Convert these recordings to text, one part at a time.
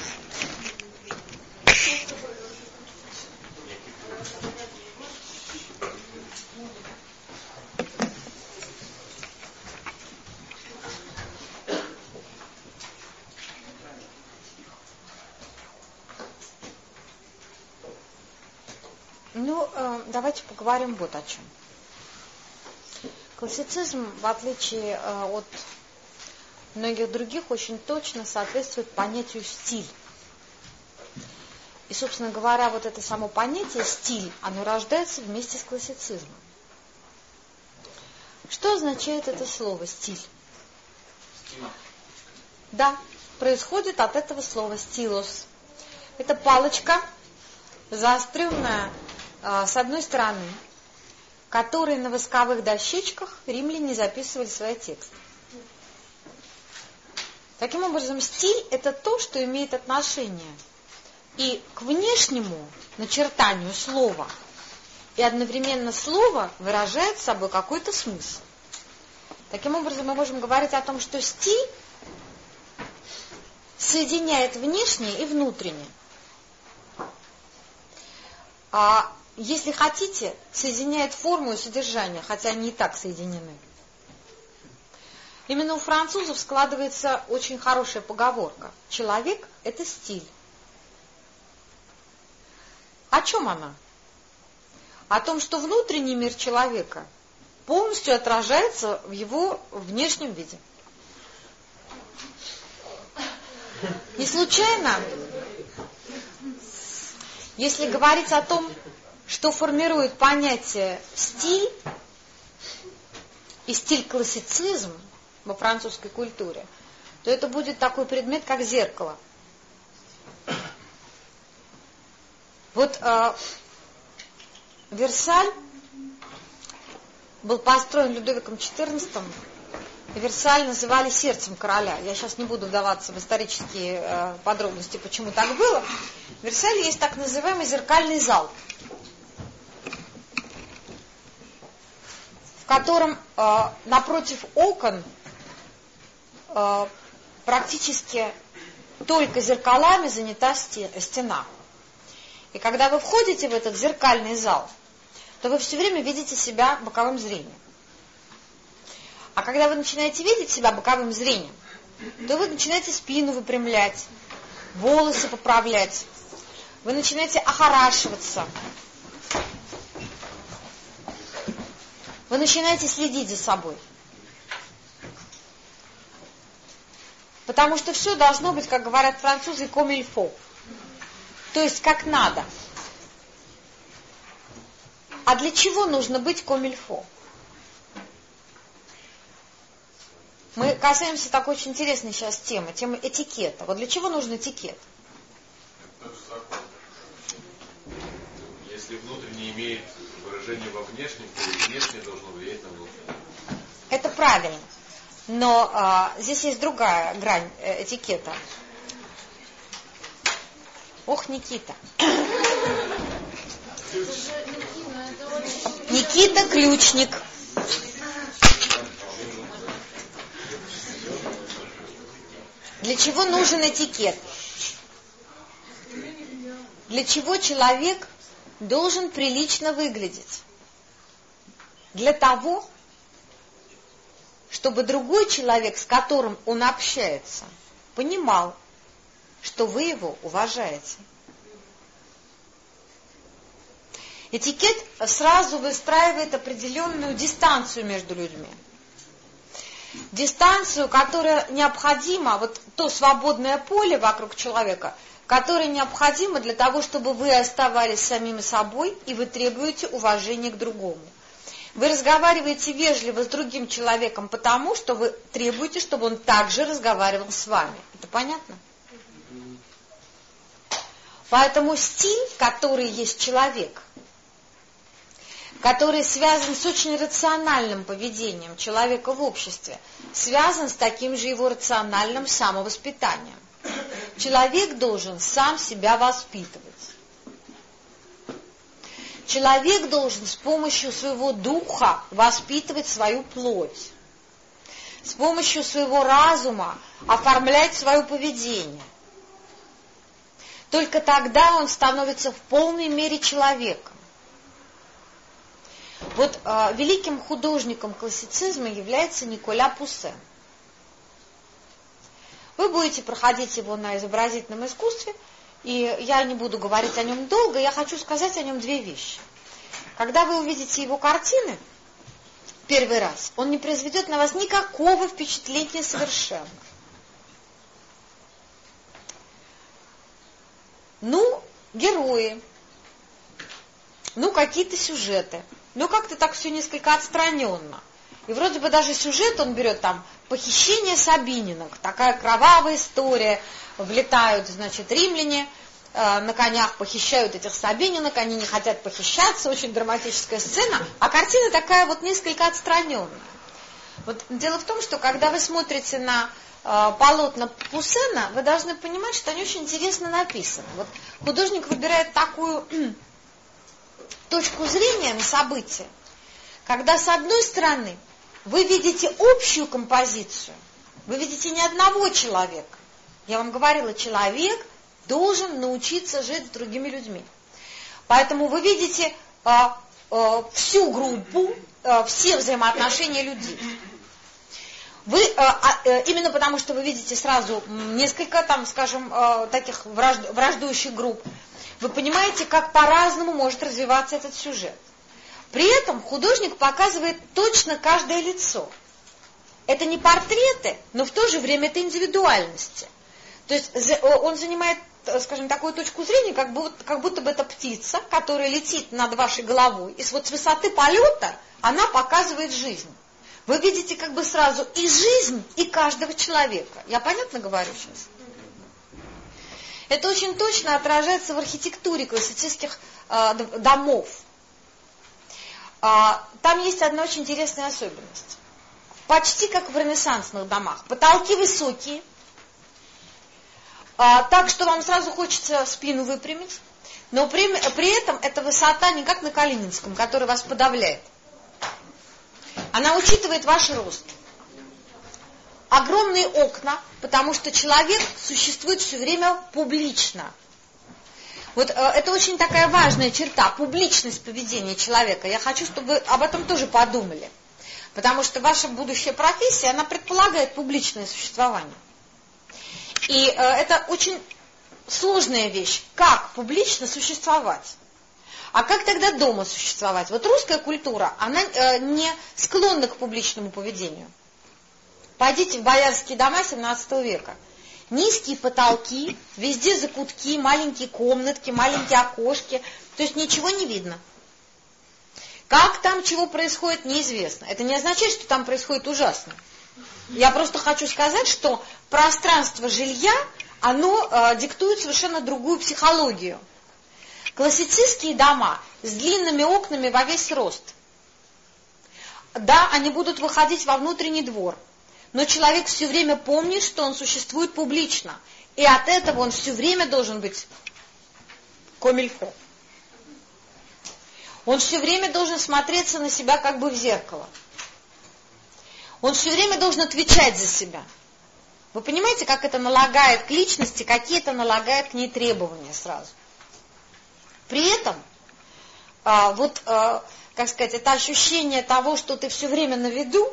Давайте поговорим вот о чем. Классицизм, в отличие от многих других, очень точно соответствует понятию стиль. И, собственно говоря, вот это само понятие стиль, оно рождается вместе с классицизмом. Что означает это слово стиль? Да, происходит от этого слова стилус. Это палочка, заостренная с одной стороны, которой на восковых дощечках римляне записывали свои тексты. Таким образом, стиль – это то, что имеет отношение и к внешнему начертанию слова, и одновременно слово выражает собой какой-то смысл. Таким образом, мы можем говорить о том, что стиль соединяет внешнее и внутреннее. А если хотите, соединяет форму и содержание, хотя они и так соединены. Именно у французов складывается очень хорошая поговорка. Человек – это стиль. О чем она? О том, что внутренний мир человека полностью отражается в его внешнем виде. Не случайно, если говорить о том, что формирует понятие стиль и стиль-классицизм во французской культуре, то это будет такой предмет, как зеркало. Вот Версаль был построен Людовиком XIV, и Версаль называли сердцем короля. Я сейчас не буду вдаваться в исторические подробности, почему так было. В Версале есть так называемый зеркальный зал, в котором напротив окон практически только зеркалами занята стена. И когда вы входите в этот зеркальный зал, то вы все время видите себя боковым зрением. А когда вы начинаете видеть себя боковым зрением, то вы начинаете спину выпрямлять, волосы поправлять, вы начинаете охорашиваться, вы начинаете следить за собой. Потому что все должно быть, как говорят французы, comme il faut. То есть как надо. А для чего нужно быть comme il faut? Мы касаемся такой очень интересной сейчас темы этикета. Вот для чего нужен этикет? Это же закон. Если внутренний имеет выражение во внешнем, то и внешнее должно влиять на внутреннее. Это правильно. Но здесь есть другая грань этикета. Ох, Никита. Никита Ключник. Для чего нужен этикет? Для чего человек должен прилично выглядеть? Для того, чтобы другой человек, с которым он общается, понимал, что вы его уважаете. Этикет сразу выстраивает определенную дистанцию между людьми. Дистанцию, которая необходима, вот то свободное поле вокруг человека, которое необходимо для того, чтобы вы оставались самими собой, и вы требуете уважения к другому. Вы разговариваете вежливо с другим человеком, потому что вы требуете, чтобы он также разговаривал с вами. Это понятно? Поэтому стиль, который есть человек, который связан с очень рациональным поведением человека в обществе, связан с таким же его рациональным самовоспитанием. Человек должен сам себя воспитывать. Человек должен с помощью своего духа воспитывать свою плоть. С помощью своего разума оформлять свое поведение. только тогда он становится в полной мере человеком. Вот великим художником классицизма является Николя Пуссен. Вы будете проходить его на изобразительном искусстве, и я не буду говорить о нем долго, я хочу сказать о нем две вещи. Когда вы увидите его картины первый раз, он не произведет на вас никакого впечатления совершенно. Ну, герои, ну, какие-то сюжеты, ну, как-то так все несколько отстраненно. И вроде бы даже сюжет он берет там похищение Сабининок, такая кровавая история, влетают, значит, римляне на конях, похищают этих Сабининок, они не хотят похищаться, очень драматическая сцена, а картина такая вот несколько отстраненная. Вот дело в том, что когда вы смотрите на полотна Пуссена, вы должны понимать, что они очень интересно написаны. Вот художник выбирает такую точку зрения на события, когда с одной стороны вы видите общую композицию, вы видите не одного человека. Я вам говорила, человек должен научиться жить с другими людьми. Поэтому вы видите всю группу, все взаимоотношения людей. Вы, именно потому, что вы видите сразу несколько, там, скажем, таких враждующих групп, вы понимаете, как по-разному может развиваться этот сюжет. При этом художник показывает точно каждое лицо. Это не портреты, но в то же время это индивидуальности. То есть он занимает, скажем, такую точку зрения, как будто бы это птица, которая летит над вашей головой, и вот с высоты полета она показывает жизнь. Вы видите как бы сразу и жизнь, и каждого человека. Я понятно говорю сейчас? Это очень точно отражается в архитектуре классицистских домов. Там есть одна очень интересная особенность. Почти как в ренессансных домах. Потолки высокие, так что вам сразу хочется спину выпрямить, но при этом эта высота не как на Калининском, который вас подавляет. Она учитывает ваш рост. Огромные окна, потому что человек существует все время публично. Вот это очень такая важная черта, публичность поведения человека. Я хочу, чтобы вы об этом тоже подумали. Потому что ваша будущая профессия, она предполагает публичное существование. И это очень сложная вещь. Как публично существовать? А как тогда дома существовать? Вот русская культура, она не склонна к публичному поведению. Пойдите в боярские дома 17 века. Низкие потолки, везде закутки, маленькие комнатки, маленькие окошки. То есть ничего не видно. Как там чего происходит, неизвестно. Это не означает, что там происходит ужасно. Я просто хочу сказать, что пространство жилья, оно диктует совершенно другую психологию. Классицистские дома с длинными окнами во весь рост. Да, они будут выходить во внутренний двор, но человек все время помнит, что он существует публично, и от этого он все время должен быть комильфо. Он все время должен смотреться на себя как бы в зеркало. Он все время должен отвечать за себя. Вы понимаете, как это налагает к личности, какие это налагает к ней требования сразу. При этом, как сказать, это ощущение того, что ты все время на виду,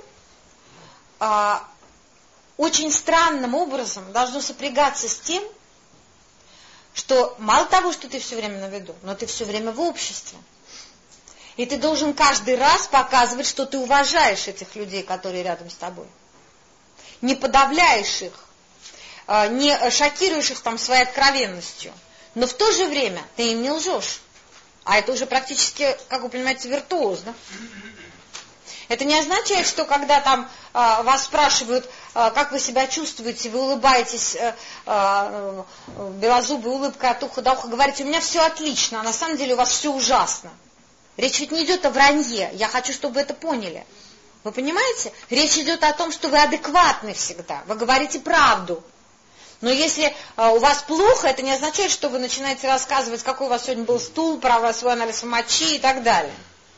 очень странным образом должно сопрягаться с тем, что мало того, что ты все время на виду, но ты все время в обществе. И ты должен каждый раз показывать, что ты уважаешь этих людей, которые рядом с тобой. Не подавляешь их, не шокируешь их там своей откровенностью. Но в то же время ты им не лжешь. А это уже практически, как вы понимаете, виртуоз, да? Это не означает, что когда там вас спрашивают, как вы себя чувствуете, вы улыбаетесь белозубой улыбкой от уха до уха, говорите, у меня все отлично, а на самом деле у вас все ужасно. Речь ведь не идет о вранье, я хочу, чтобы вы это поняли. Вы понимаете? Речь идет о том, что вы адекватны всегда, вы говорите правду. Но если у вас плохо, это не означает, что вы начинаете рассказывать, какой у вас сегодня был стул, про свой анализ мочи и так далее.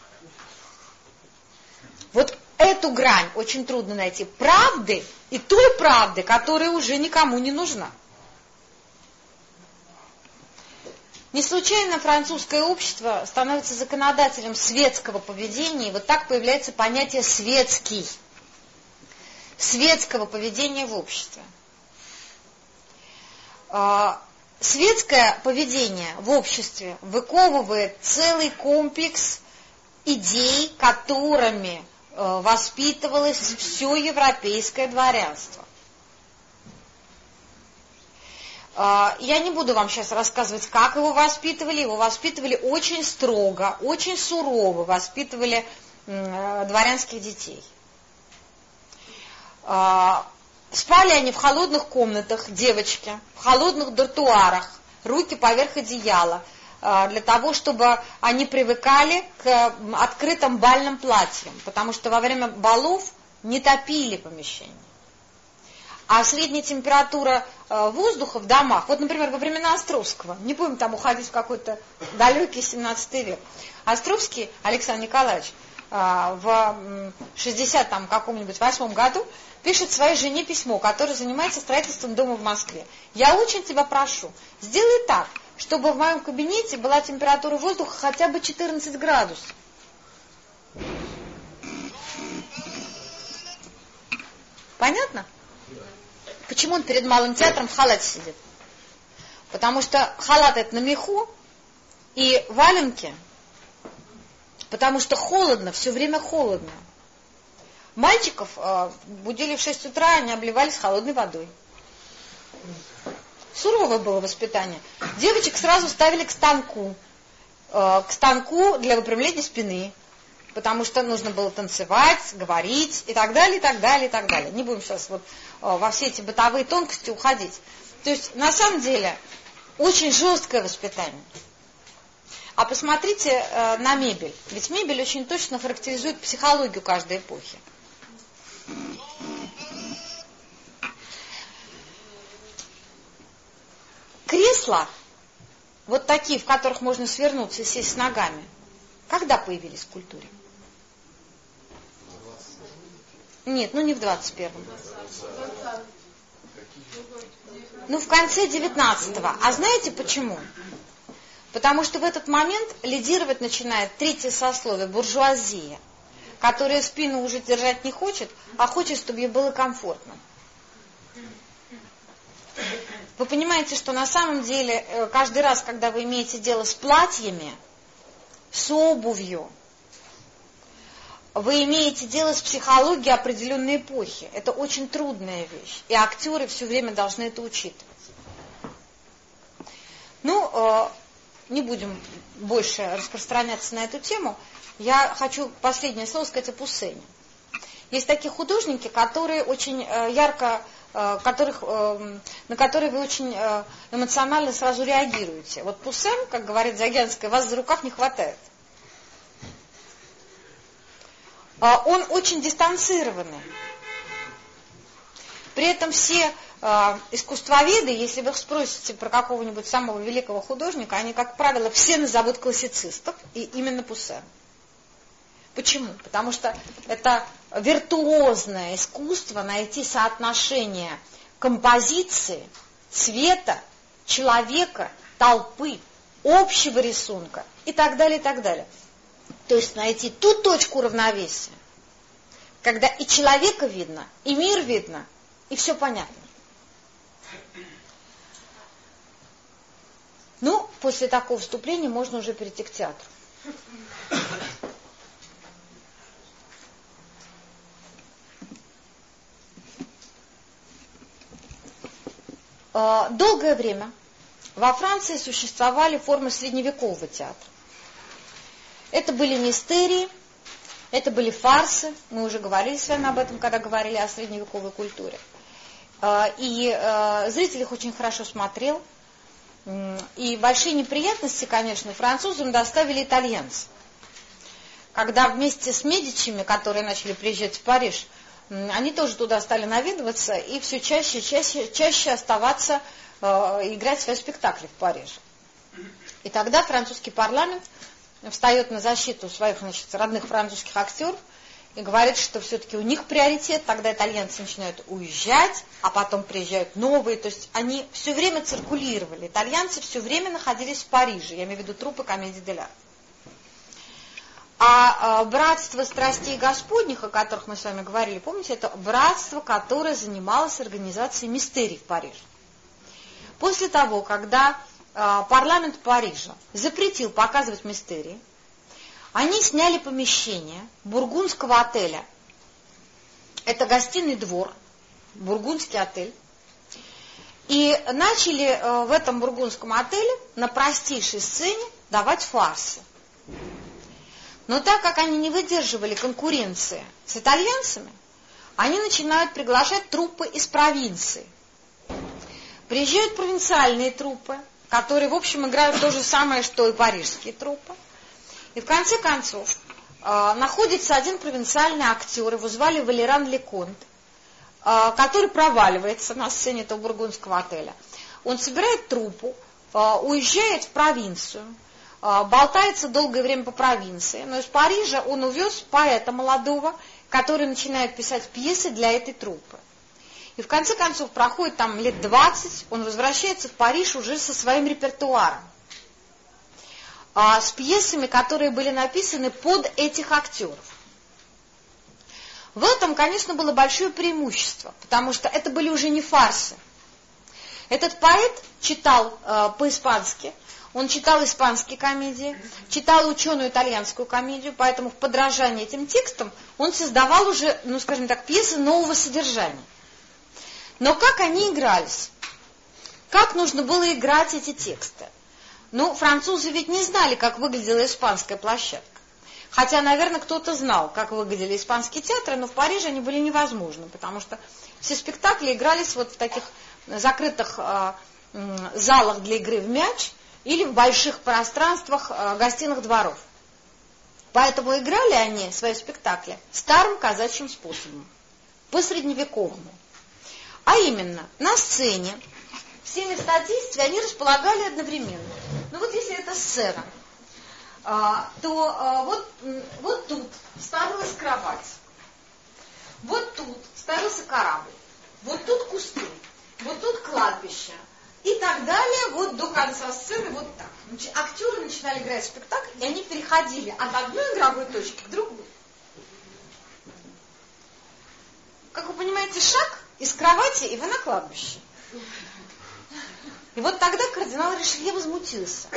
Вот эту грань очень трудно найти. Правды и той правды, которая уже никому не нужна. Не случайно французское общество становится законодателем светского поведения, и вот так появляется понятие «светский», светского поведения в обществе. Светское поведение в обществе выковывает целый комплекс идей, которыми воспитывалось все европейское дворянство. Я не буду вам сейчас рассказывать, как его воспитывали. Его воспитывали очень строго, очень сурово воспитывали дворянских детей. Спали они в холодных комнатах, девочки, в холодных дартуарах, руки поверх одеяла, для того, чтобы они привыкали к открытым бальным платьям, потому что во время балов не топили помещения. А средняя температура воздуха в домах, вот, например, во времена Островского, не будем там уходить в какой-то далекий 17 век, Островский Александр Николаевич в 60 там каком-нибудь 8 году пишет своей жене письмо, которое занимается строительством дома в Москве. «Я очень тебя прошу, сделай так, чтобы в моем кабинете была температура воздуха хотя бы 14 градусов». Понятно? Почему он перед Малым театром в халате сидит? Потому что халат это на меху и валенки, потому что холодно, все время холодно. Мальчиков будили в 6 утра, они обливались холодной водой. Суровое было воспитание. Девочек сразу ставили к станку для выпрямления спины, потому что нужно было танцевать, говорить и так далее, и так далее, и так далее. Не будем сейчас вот во все эти бытовые тонкости уходить. То есть, на самом деле, очень жесткое воспитание. А посмотрите на мебель. Ведь мебель очень точно характеризует психологию каждой эпохи. Кресла, вот такие, в которых можно свернуться и сесть с ногами, когда появились в культуре? Нет, не в 21-м. В конце 19-го. А знаете почему? Потому что в этот момент лидировать начинает третье сословие, буржуазия, которая спину уже держать не хочет, а хочет, чтобы ей было комфортно. Вы понимаете, что на самом деле каждый раз, когда вы имеете дело с платьями, с обувью, вы имеете дело с психологией определенной эпохи. Это очень трудная вещь. И актеры все время должны это учитывать. Не будем больше распространяться на эту тему. Я хочу последнее слово сказать о Пуссене. Есть такие художники, которые очень ярко, на которые вы очень эмоционально сразу реагируете. Вот Пуссен, как говорит Загянская, вас за рукав не хватает. Он очень дистанцированный. При этом все искусствоведы, если вы их спросите про какого-нибудь самого великого художника, они, как правило, все назовут классицистов, и именно Пуссен. Почему? Потому что это виртуозное искусство найти соотношение композиции, цвета, человека, толпы, общего рисунка и так далее, и так далее. То есть найти ту точку равновесия, когда и человека видно, и мир видно, и все понятно. После такого вступления можно уже перейти к театру. Долгое время во Франции существовали формы средневекового театра. Это были мистерии, это были фарсы. Мы уже говорили с вами об этом, когда говорили о средневековой культуре. И зритель их очень хорошо смотрел. И большие неприятности, конечно, французам доставили итальянцы. Когда вместе с Медичами, которые начали приезжать в Париж, они тоже туда стали наведываться и все чаще оставаться, играть свои спектакли в Париже. И тогда французский парламент встает на защиту своих, родных французских актеров и говорит, что все-таки у них приоритет, тогда итальянцы начинают уезжать, а потом приезжают новые, то есть они все время циркулировали, итальянцы все время находились в Париже, я имею в виду труппы комедии дель-арт. А братство страстей Господних, о которых мы с вами говорили, помните, это братство, которое занималось организацией мистерий в Париже. После того, когда парламент Парижа запретил показывать мистерии, они сняли помещение бургундского отеля. Это гостиный двор, бургундский отель. И начали в этом бургундском отеле на простейшей сцене давать фарсы. Но так как они не выдерживали конкуренции с итальянцами, они начинают приглашать труппы из провинции. Приезжают провинциальные труппы, которые, в общем, играют то же самое, что и парижские труппы. И в конце концов находится один провинциальный актер, его звали Валеран Леконт, который проваливается на сцене этого бургундского отеля. Он собирает труппу, уезжает в провинцию, болтается долгое время по провинции, но из Парижа он увез поэта молодого, который начинает писать пьесы для этой труппы. И в конце концов проходит там лет 20, он возвращается в Париж уже со своим репертуаром, с пьесами, которые были написаны под этих актеров. В этом, конечно, было большое преимущество, потому что это были уже не фарсы. Этот поэт читал по-испански, он читал испанские комедии, читал ученую итальянскую комедию, поэтому в подражании этим текстам он создавал уже, ну скажем так, пьесы нового содержания. Но как они игрались? Как нужно было играть эти тексты? Ну, французы ведь не знали, как выглядела испанская площадка. Хотя, наверное, кто-то знал, как выглядели испанские театры, но в Париже они были невозможны, потому что все спектакли игрались вот в таких закрытых залах для игры в мяч или в больших пространствах гостиных дворов. Поэтому играли они свои спектакли старым казачьим способом, по-средневековому. А именно, на сцене все места действия они располагали одновременно. Ну вот если это сцена, то вот тут ставилась кровать, вот тут ставился корабль, вот тут кусты, вот тут кладбище и так далее, вот до конца сцены вот так. Значит, актеры начинали играть в спектакль, и они переходили от одной игровой точки к другой. Как вы понимаете, шаг из кровати, и вы на кладбище. И вот тогда кардинал Ришелье возмутился.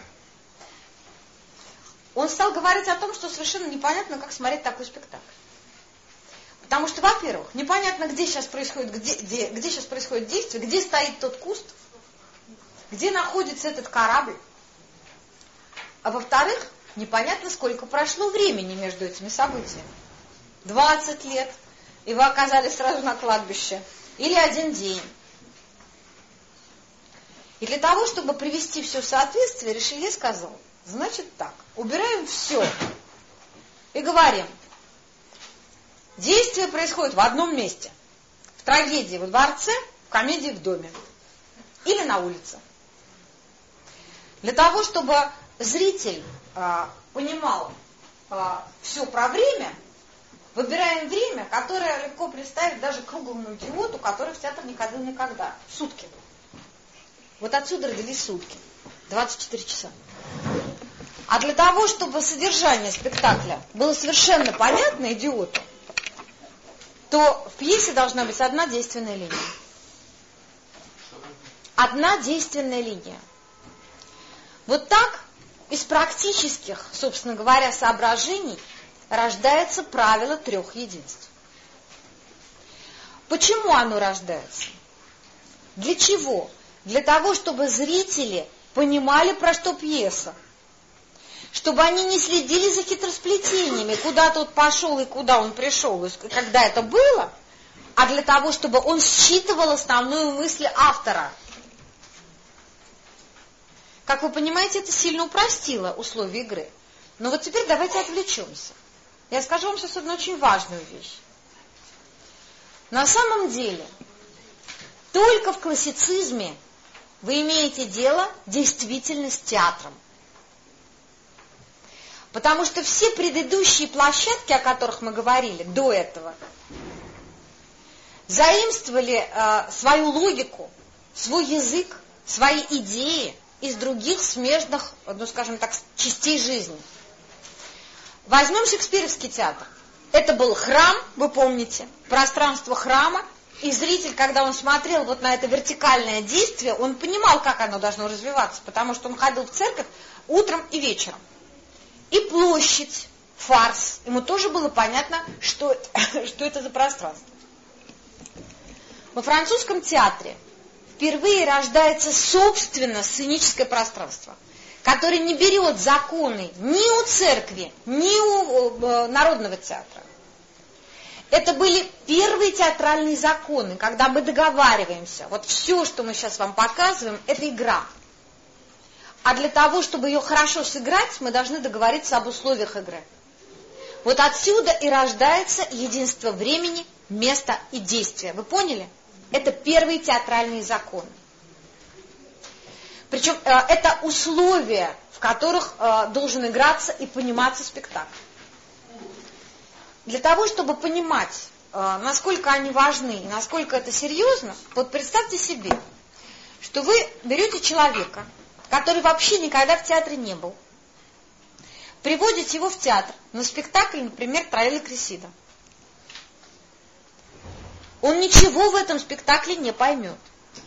Он стал говорить о том, что совершенно непонятно, как смотреть такой спектакль. Потому что, во-первых, непонятно, где сейчас происходит действие, где стоит тот куст, где находится этот корабль. А во-вторых, непонятно, сколько прошло времени между этими событиями. 20 лет, и вы оказались сразу на кладбище. Или 1 день. И для того, чтобы привести все в соответствие, Ришелье сказал, значит так, убираем все и говорим, действие происходит в одном месте. В трагедии во дворце, в комедии в доме. Или на улице. Для того, чтобы зритель понимал все про время, выбираем время, которое легко представить даже круглому идиоту, который в театр не ходил никогда. Сутки. Вот отсюда родились сутки. 24 часа. А для того, чтобы содержание спектакля было совершенно понятно идиоту, то в пьесе должна быть одна действенная линия. Одна действенная линия. Вот так из практических, собственно говоря, соображений рождается правило 3 единств. Почему оно рождается? Для чего? Для того, чтобы зрители понимали, про что пьеса. Чтобы они не следили за хитросплетениями, куда тот пошел и куда он пришел, и когда это было, а для того, чтобы он считывал основную мысль автора. Как вы понимаете, это сильно упростило условия игры. Но вот теперь давайте отвлечемся. Я скажу вам сейчас одну очень важную вещь. На самом деле, только в классицизме вы имеете дело действительно с театром. Потому что все предыдущие площадки, о которых мы говорили до этого, заимствовали свою логику, свой язык, свои идеи из других смежных, ну скажем так, частей жизни. Возьмем Шекспировский театр. Это был храм, вы помните, пространство храма, и зритель, когда он смотрел вот на это вертикальное действие, он понимал, как оно должно развиваться, потому что он ходил в церковь утром и вечером. И площадь, фарс, ему тоже было понятно, что это за пространство. Во французском театре впервые рождается собственно сценическое пространство, которое не берет законы ни у церкви, ни у народного театра. Это были первые театральные законы, когда мы договариваемся. Вот все, что мы сейчас вам показываем, это игра. А для того, чтобы ее хорошо сыграть, мы должны договориться об условиях игры. Вот отсюда и рождается единство времени, места и действия. Вы поняли? Это первые театральные законы. Причем это условия, в которых должен играться и пониматься спектакль. Для того, чтобы понимать, насколько они важны и насколько это серьезно, вот представьте себе, что вы берете человека, который вообще никогда в театре не был, приводите его в театр на спектакль, например, «Троила Кресида». Он ничего в этом спектакле не поймет.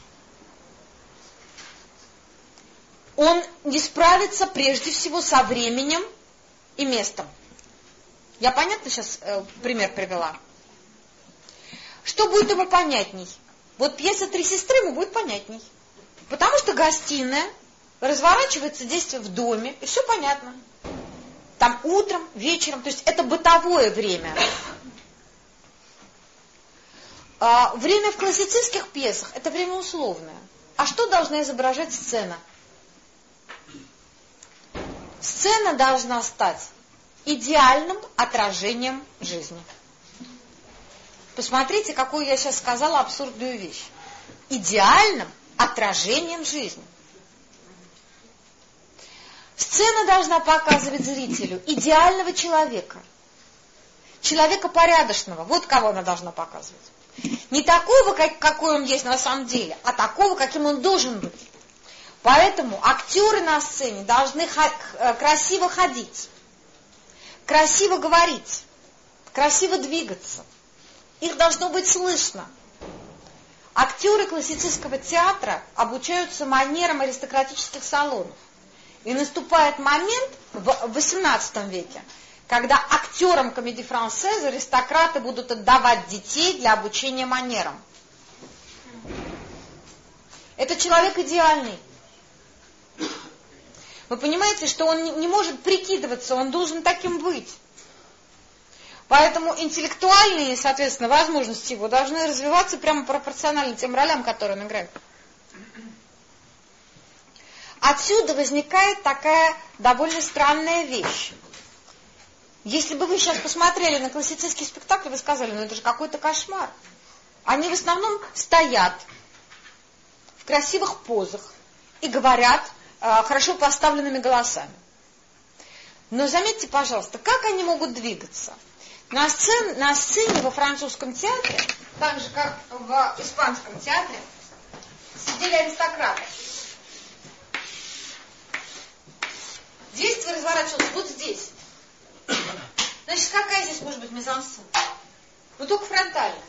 Он не справится прежде всего со временем и местом. Я понятно сейчас пример привела? Что будет ему понятней? Вот пьеса «Три сестры» ему будет понятней. Потому что гостиная, разворачивается действие в доме, и все понятно. Там утром, вечером, то есть это бытовое время. Время в классицистских пьесах – это время условное. А что должна изображать сцена? Сцена должна стать идеальным отражением жизни. Посмотрите, какую я сейчас сказала абсурдную вещь. Идеальным отражением жизни. Сцена должна показывать зрителю идеального человека. Человека порядочного. Вот кого она должна показывать. Не такого, какой он есть на самом деле, а такого, каким он должен быть. Поэтому актеры на сцене должны красиво ходить, красиво говорить, красиво двигаться. Их должно быть слышно. Актеры классического театра обучаются манерам аристократических салонов. И наступает момент в XVIII веке, когда актерам комедии-франсез аристократы будут отдавать детей для обучения манерам. Это человек идеальный. Вы понимаете, что он не может прикидываться, он должен таким быть. Поэтому интеллектуальные, соответственно, возможности его должны развиваться прямо пропорционально тем ролям, которые он играет. Отсюда возникает такая довольно странная вещь. Если бы вы сейчас посмотрели на классический спектакль, вы сказали, ну это же какой-то кошмар. Они в основном стоят в красивых позах и говорят хорошо поставленными голосами. Но заметьте, пожалуйста, как они могут двигаться? На сцене во французском театре, так же как в испанском театре, сидели аристократы. Действие разворачивалось вот здесь. Значит, какая здесь может быть мизансцена? Ну, только фронтальная.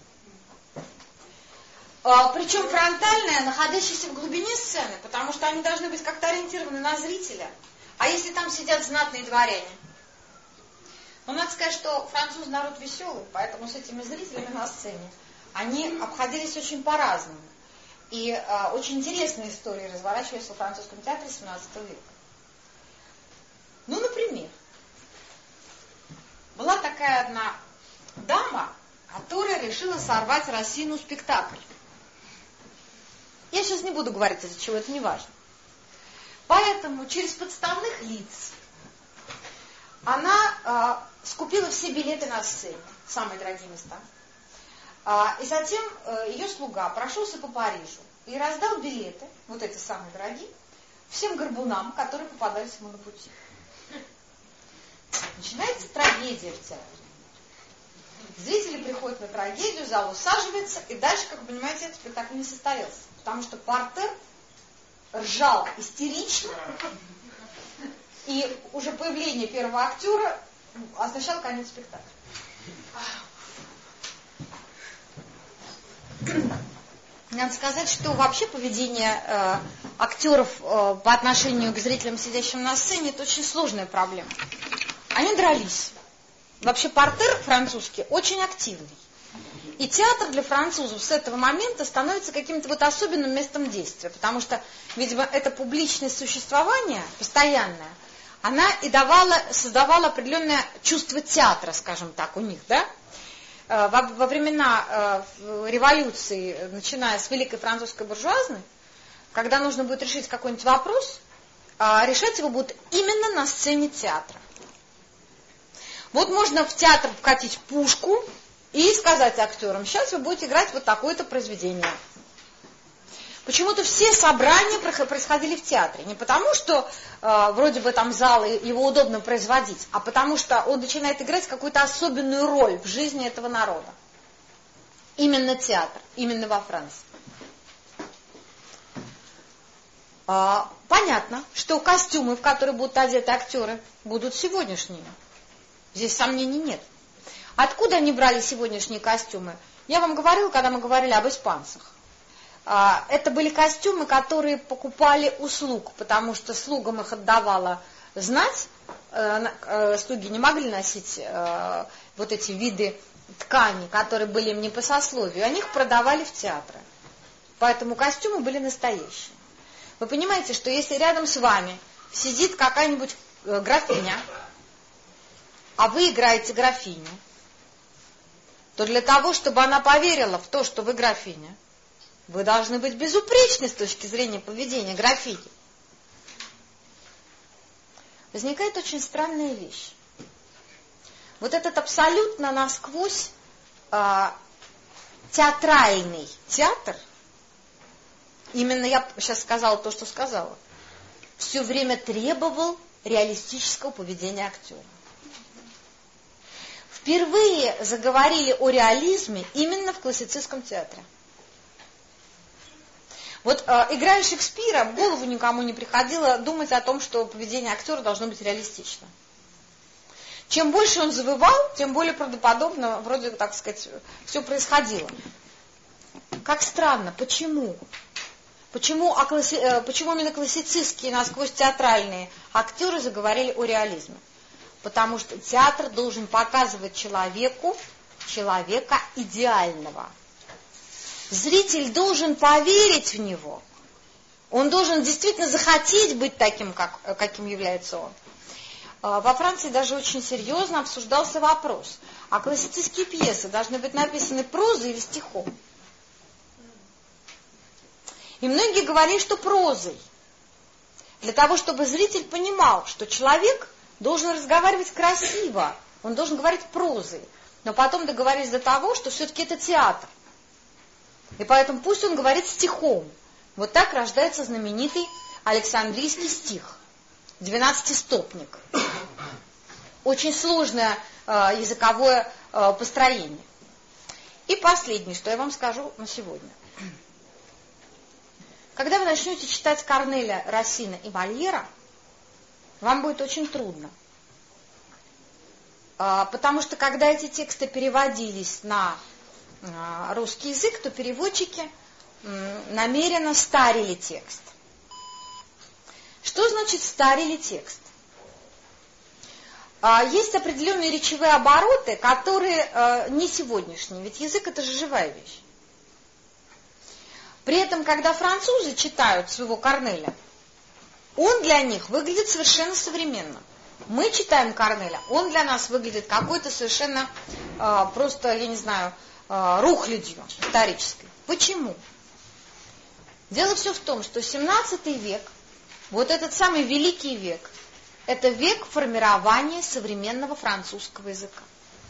Причем фронтальная, находящаяся в глубине сцены, потому что они должны быть как-то ориентированы на зрителя. А если там сидят знатные дворяне? Ну, надо сказать, что французы народ веселый, поэтому с этими зрителями на сцене они обходились очень по-разному. И очень интересные истории разворачивались во французском театре 17 века. Ну, например, была такая одна дама, которая решила сорвать Рассину спектакль. Я сейчас не буду говорить, из-за чего, это не важно. Поэтому через подставных лиц она скупила все билеты на сцене, самые дорогие места. И затем ее слуга прошелся по Парижу и раздал билеты, вот эти самые дорогие, всем горбунам, которые попадались ему на пути. Начинается трагедия в театре. Зрители приходят на трагедию, зал усаживается, и дальше, как вы понимаете, этот спектакль не состоялся. Потому что партер ржал истерично, и уже появление первого актера означало конец спектакля. Надо сказать, что вообще поведение актеров по отношению к зрителям, сидящим на сцене, это очень сложная проблема. Они дрались. Вообще партер французский очень активный. И театр для французов с этого момента становится каким-то вот особенным местом действия, потому что, видимо, это публичное существование, постоянное, она и создавала определенное чувство театра, скажем так, у них, да? Во времена революции, начиная с Великой французской буржуазной, когда нужно будет решить какой-нибудь вопрос, решать его будут именно на сцене театра. Вот можно в театр вкатить пушку и сказать актерам: сейчас вы будете играть вот такое-то произведение. Почему-то все собрания происходили в театре. Не потому, что вроде бы там зал, его удобно производить, а потому что он начинает играть какую-то особенную роль в жизни этого народа. Именно театр, именно во Франции. Понятно, что костюмы, в которые будут одеты актеры, будут сегодняшние. Здесь сомнений нет. Откуда они брали сегодняшние костюмы? Я вам говорила, когда мы говорили об испанцах. Это были костюмы, которые покупали у слуг, потому что слугам их отдавала знать. Слуги не могли носить вот эти виды ткани, которые были им не по сословию. Они их продавали в театры. Поэтому костюмы были настоящие. Вы понимаете, что если рядом с вами сидит какая-нибудь графиня, а вы играете графиню, то для того, чтобы она поверила в то, что вы графиня, вы должны быть безупречны с точки зрения поведения графини. Возникает очень странная вещь. Вот этот абсолютно насквозь театральный театр, именно я сейчас сказала то, что сказала, все время требовал реалистического поведения актера. Впервые заговорили о реализме именно в классицистском театре. Вот играя Шекспира, в голову никому не приходило думать о том, что поведение актера должно быть реалистично. Чем больше он завывал, тем более правдоподобно, вроде, так сказать, все происходило. Как странно, почему? Почему именно классицистские, насквозь театральные актеры заговорили о реализме? Потому что театр должен показывать человека идеального. Зритель должен поверить в него. Он должен действительно захотеть быть таким, каким является он. Во Франции даже очень серьезно обсуждался вопрос, а классические пьесы должны быть написаны прозой или стихом? И многие говорили, что прозой. Для того, чтобы зритель понимал, что человек должен разговаривать красиво, он должен говорить прозой. Но потом договорились до того, что все-таки это театр. И поэтому пусть он говорит стихом. Вот так рождается знаменитый Александрийский стих, 12-стопник. Очень сложное языковое построение. И последнее, что я вам скажу на сегодня. Когда вы начнете читать Корнеля, Рассина и Мольера, вам будет очень трудно. Потому что когда эти тексты переводились на русский язык, то переводчики намеренно старили текст. Что значит старили текст? Есть определенные речевые обороты, которые не сегодняшние, ведь язык это же живая вещь. При этом, когда французы читают своего Корнеля, он для них выглядит совершенно современно. Мы читаем Корнеля, он для нас выглядит какой-то совершенно просто, я не знаю, рухлядью исторической. Почему? Дело все в том, что 17 век, вот этот самый великий век, это век формирования современного французского языка.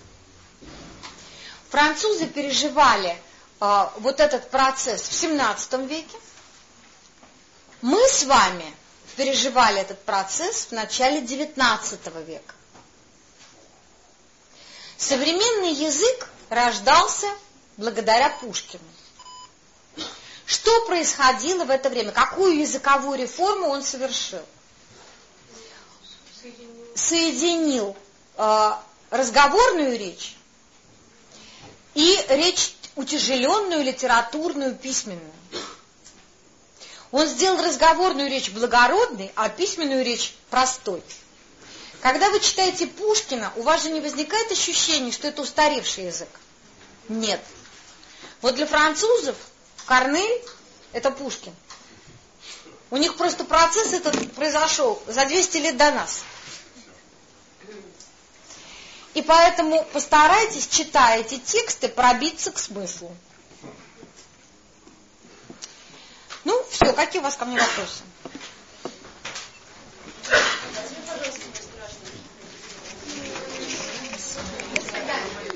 Французы переживали вот этот процесс в 17 веке. Мы с вами переживали этот процесс в начале 19 века. Современный язык рождался благодаря Пушкину. Что происходило в это время? Какую языковую реформу он совершил? Соединил разговорную речь и речь утяжеленную, литературную, письменную. Он сделал разговорную речь благородной, а письменную речь простой. Когда вы читаете Пушкина, у вас же не возникает ощущения, что это устаревший язык? Нет. Вот для французов Корнель – это Пушкин. У них просто процесс этот произошел за 200 лет до нас. И поэтому постарайтесь, читая эти тексты, пробиться к смыслу. Ну, все, какие у вас ко мне вопросы? Скажите, пожалуйста, страшно.